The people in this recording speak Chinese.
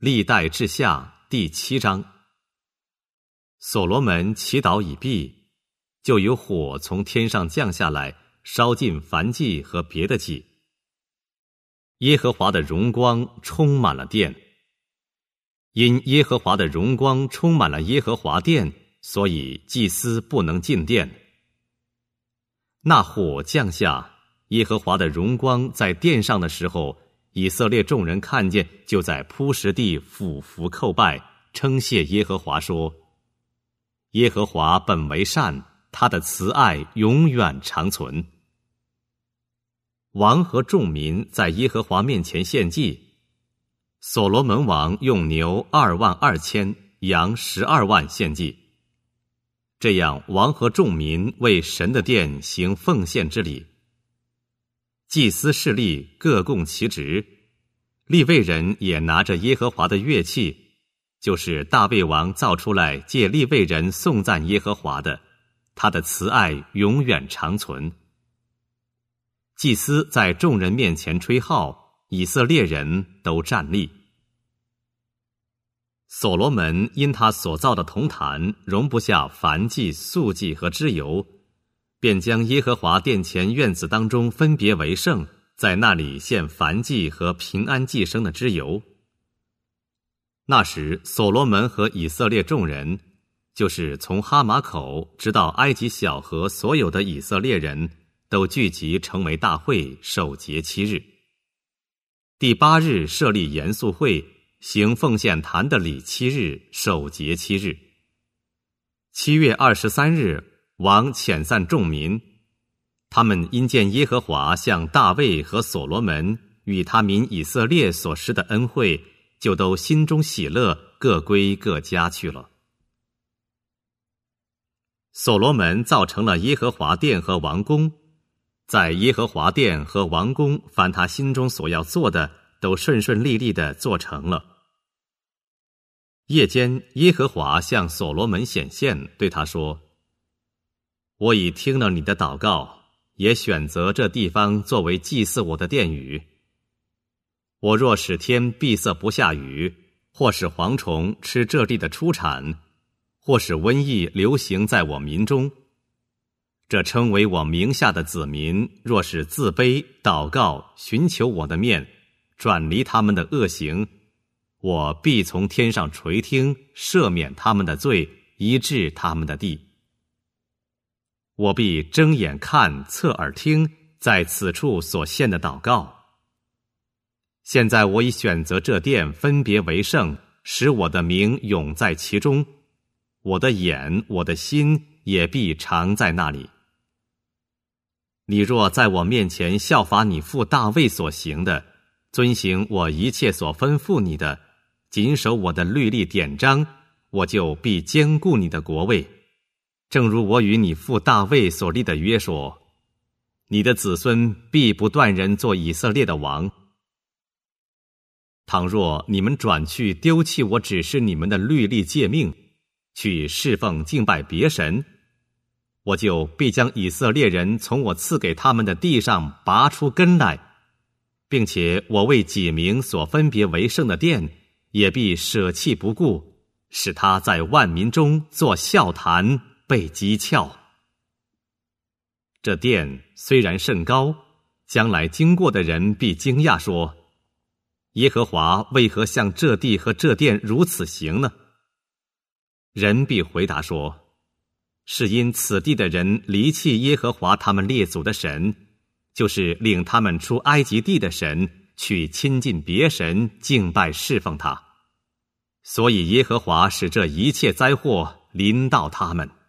历代志下第7章。所罗门祈祷已毕，就有火从天上降下来，烧尽燔祭和别的祭。耶和华的荣光充满了殿。因耶和华的荣光充满了耶和华殿，所以祭司不能进殿。那火降下，耶和华的荣光在殿上的时候，以色列众人看见，就在铺石地俯伏叩拜，称谢耶和华说：耶和华本为善，他的慈爱永远长存。王和众民在耶和华面前献祭，所罗门王用牛22000，羊12万献祭。这样王和众民为神的殿行奉献之礼。祭司侍立各供其职，利未人也拿着耶和华的乐器，就是大卫王造出来借利未人颂赞耶和华的，他的慈爱永远长存。祭司在众人面前吹号，以色列人都站立。所罗门因他所造的铜坛容不下燔祭、素祭和脂油，便将耶和华殿前院子当中分别为圣，在那里献燔祭和平安祭牲的脂油。那时所罗门和以色列众人，就是从哈马口直到埃及小河所有的以色列人，都聚集成为大会，守节7日。第8日设立严肃会，行奉献坛的礼7日，守节7日。7月23日，王遣散众民，他们因见耶和华向大卫和所罗门与他民以色列所施的恩惠，就都心中喜乐，各归各家去了。所罗门造成了耶和华殿和王宫，在耶和华殿和王宫，凡他心中所要做的，都顺顺利利地做成了。夜间，耶和华向所罗门显现，对他说：我已听了你的祷告，也选择这地方作为祭祀我的殿宇。我若使天闭塞不下雨，或使蝗虫吃这地的出产，或使瘟疫流行在我民中，这称为我名下的子民，若是自卑祷告，寻求我的面，转离他们的恶行，我必从天上垂听，赦免他们的罪，医治他们的地。我必睁眼看，侧耳听，在此处所献的祷告。现在我已选择这殿，分别为圣，使我的名永在其中，我的眼，我的心也必常在那里。你若在我面前效法你父大卫所行的，遵行我一切所吩咐你的，谨守我的律例典章，我就必坚固你的国位。正如我与你父大卫所立的约说，你的子孙必不断人做以色列的王。倘若你们转去丢弃我指示你们的律例诫命，去侍奉敬拜别神，我就必将以色列人从我赐给他们的地上拔出根来，并且我为己名所分别为圣的殿，也必舍弃不顾，使他在万民中作笑谈，被讥诮。这殿虽然甚高，将来经过的人必惊讶说：耶和华为何向这地和这殿如此行呢？人必回答说：是因此地的人离弃耶和华他们列祖的神，就是领他们出埃及地的神，去亲近别神，敬拜侍奉他，所以耶和华使这一切灾祸临到他们。